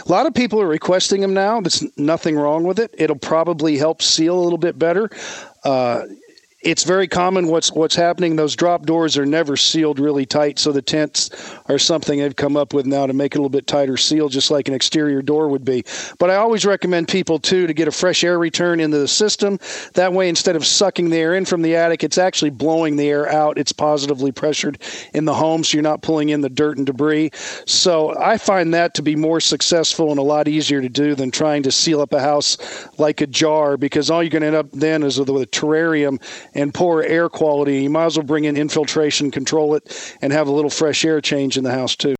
A lot of people are requesting them now. There's nothing wrong with it. It'll probably help seal a little bit better. It's very common what's happening. Those drop doors are never sealed really tight, so the tents are something they've come up with now to make it a little bit tighter seal, just like an exterior door would be. But I always recommend people, too, to get a fresh air return into the system. That way, instead of sucking the air in from the attic, it's actually blowing the air out. It's positively pressured in the home, so you're not pulling in the dirt and debris. So I find that to be more successful and a lot easier to do than trying to seal up a house like a jar, because all you're going to end up then is with a terrarium and poor air quality. You might as well bring in infiltration, control it, and have a little fresh air change in the house too.